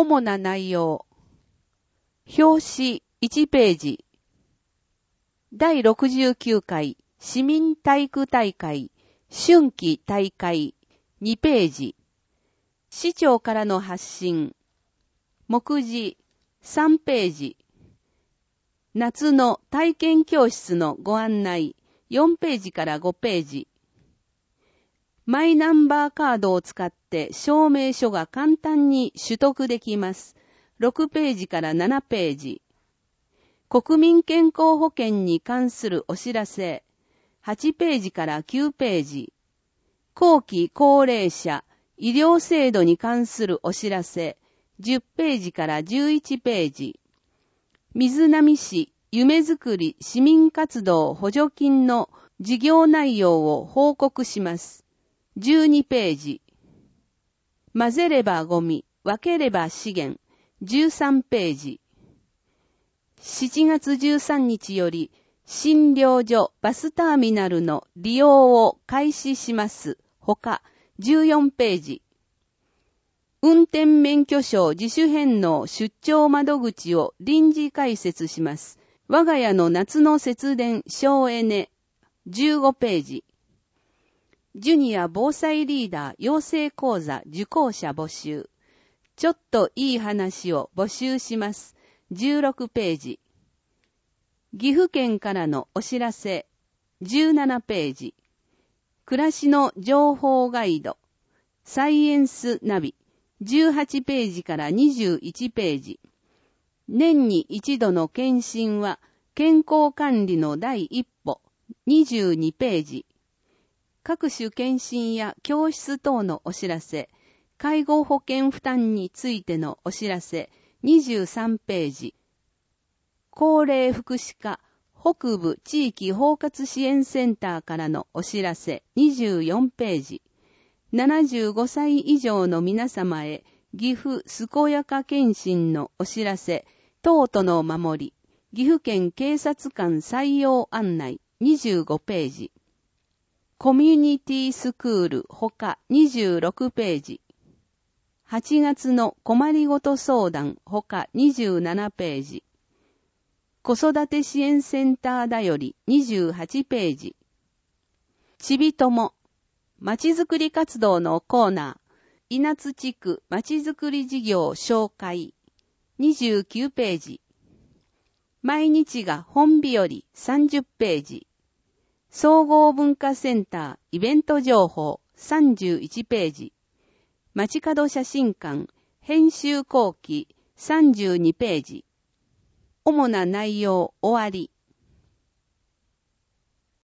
主な内容。表紙1ページ。第69回市民体育大会春季大会2ページ。市長からの発信。目次3ページ。夏の体験教室のご案内4ページから5ページ。マイナンバーカードを使って証明書が簡単に取得できます。6ページから7ページ。国民健康保険に関するお知らせ。8ページから9ページ。後期高齢者医療制度に関するお知らせ。10ページから11ページ。水波市夢づくり市民活動補助金の事業内容を報告します。12ページ。混ぜればゴミ、分ければ資源。13ページ。7月13日より診療所バスターミナルの利用を開始します。ほか14ページ。運転免許証自主返納出張窓口を臨時開設します。我が家の夏の節電省エネ15ページ。ジュニア防災リーダー養成講座受講者募集。ちょっといい話を募集します。16ページ。岐阜県からのお知らせ。17ページ。暮らしの情報ガイド。サイエンスナビ。18ページから21ページ。年に一度の検診は健康管理の第一歩。22ページ。各種検診や教室等のお知らせ。介護保険負担についてのお知らせ。23ページ。高齢福祉課北部地域包括支援センターからのお知らせ24ページ。75歳以上の皆様へ岐阜健やか検診のお知らせ等々の守り。岐阜県警察官採用案内25ページ。コミュニティスクールほか26ページ。8月の困りごと相談ほか27ページ。子育て支援センターだより28ページ。ちびとも、まちづくり活動のコーナー、稲津地区まちづくり事業紹介、29ページ。毎日が本日より30ページ。総合文化センターイベント情報31ページ。街角写真館編集後期32ページ。主な内容終わり。